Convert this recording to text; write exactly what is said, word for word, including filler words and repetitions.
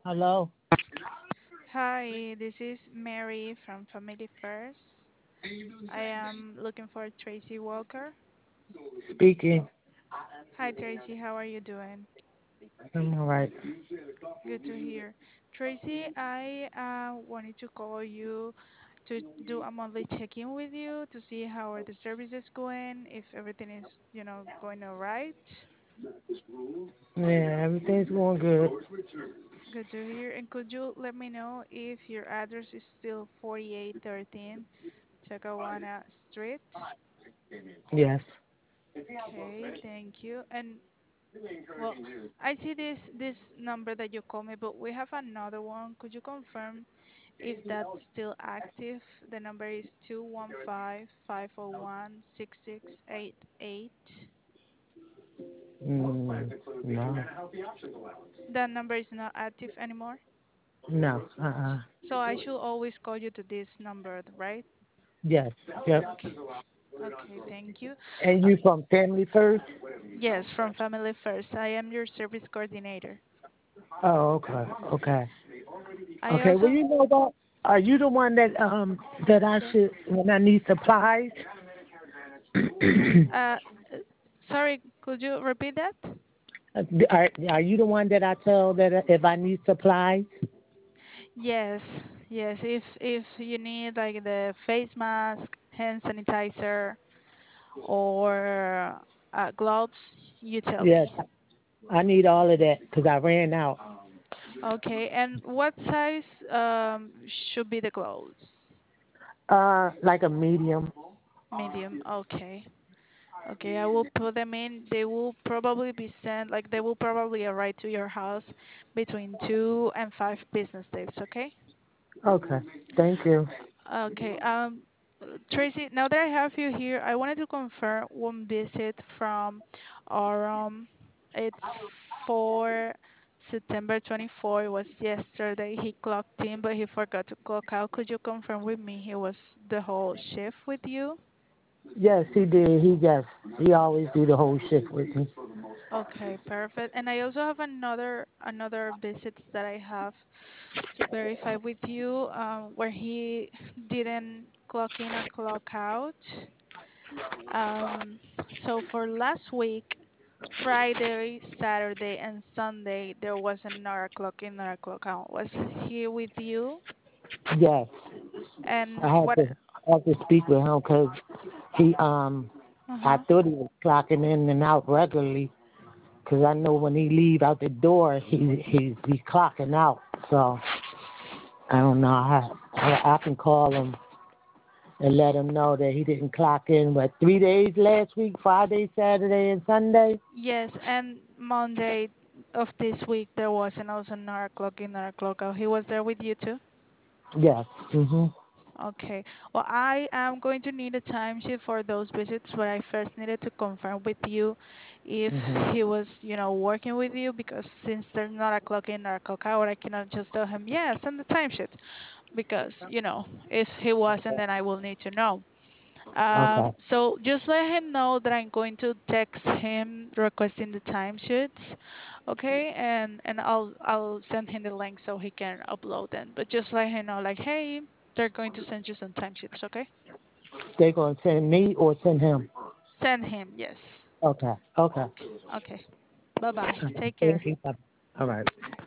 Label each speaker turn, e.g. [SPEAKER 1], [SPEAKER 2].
[SPEAKER 1] Hello.
[SPEAKER 2] Hi, this is Mary from Family First. I am looking for Tracy Walker.
[SPEAKER 1] Speaking.
[SPEAKER 2] Hi, Tracy, how are you doing?
[SPEAKER 1] I'm all right.
[SPEAKER 2] Good to hear. Tracy, I uh, wanted to call you to do a monthly check-in with you to see how are the services going, if everything is, you know, going all right.
[SPEAKER 1] Yeah, everything's going good.
[SPEAKER 2] Good to hear. And could you let me know if your address is still forty-eight thirteen Chakawana Street?
[SPEAKER 1] Yes.
[SPEAKER 2] Okay, thank you. And well, I see this this number that you call me, but we have another one. Could you confirm if that's still active? The number is two one five, five oh one, six six eight eight.
[SPEAKER 1] Mm, no.
[SPEAKER 2] That number is not active anymore.
[SPEAKER 1] No. Uh-uh.
[SPEAKER 2] So I should always call you to this number, right?
[SPEAKER 1] Yes. Yep.
[SPEAKER 2] Okay. Okay, thank you.
[SPEAKER 1] And
[SPEAKER 2] Uh,
[SPEAKER 1] you from Family First?
[SPEAKER 2] yes, from Family First. I am your service coordinator.
[SPEAKER 1] Oh, okay. Okay.
[SPEAKER 2] I
[SPEAKER 1] Okay. Well,
[SPEAKER 2] also,
[SPEAKER 1] you know what? Are you the one that um that I
[SPEAKER 2] yeah.
[SPEAKER 1] should when I need supplies?
[SPEAKER 2] Uh, uh, Sorry, could you repeat that?
[SPEAKER 1] are, are you the one that I tell that if I need supplies?
[SPEAKER 2] Yes, yes. If if you need like the face mask, hand sanitizer, or uh, gloves, you tell
[SPEAKER 1] Yes.
[SPEAKER 2] me.
[SPEAKER 1] I need all of that because I ran out.
[SPEAKER 2] Okay, and what size um should be the gloves?
[SPEAKER 1] Uh, like a medium.
[SPEAKER 2] Medium. Okay. Okay, I will put them in. They will probably be sent, like they will probably arrive to your house between two and five business days, okay?
[SPEAKER 1] Okay. Thank you.
[SPEAKER 2] Okay. Um, uh, Tracy, now that I have you here, I wanted to confirm one visit from our um it's for September twenty-fourth. It was yesterday. He clocked in, but he forgot to clock out. Could you confirm with me he was the whole shift with you?
[SPEAKER 1] Yes, he did. He yes, he always do the whole shift with me.
[SPEAKER 2] Okay, perfect. And I also have another another visits that I have to verify with you, um, where he didn't clock in or clock out. Um, so for last week, Friday, Saturday, and Sunday, there was another clock in, another clock out. Was he with you?
[SPEAKER 1] Yes,
[SPEAKER 2] And
[SPEAKER 1] I had
[SPEAKER 2] what?
[SPEAKER 1] to I had to speak with him because he um I
[SPEAKER 2] Uh-huh.
[SPEAKER 1] thought he was clocking in and out regularly because I know when he leave out the door he he he's clocking out. So I don't know. I I, I can call him and let him know that he didn't clock in. But three days last week, Friday, Saturday, and Sunday.
[SPEAKER 2] Yes, and Monday of this week, there was an also another clock in, another clock out. He was there with you too?
[SPEAKER 1] Yes. Mhm.
[SPEAKER 2] Okay. Well, I am going to need a timesheet for those visits, but I first needed to confirm with you if
[SPEAKER 1] Mhm.
[SPEAKER 2] he was, you know, working with you because since there's not a clock in or a clock out, I cannot just tell him, yeah, send the timesheet because, you know, if he wasn't, then I will need to know.
[SPEAKER 1] Okay.
[SPEAKER 2] Um, so just let him know that I'm going to text him requesting the timesheets, okay? And and I'll I'll send him the link so he can upload them. But just let him know, like, hey, they're going to send you some timesheets, okay?
[SPEAKER 1] They gonna send me or send him?
[SPEAKER 2] Send him, yes.
[SPEAKER 1] Okay. Okay.
[SPEAKER 2] Okay. Okay. Bye bye. Take care.
[SPEAKER 1] Thank you. All right.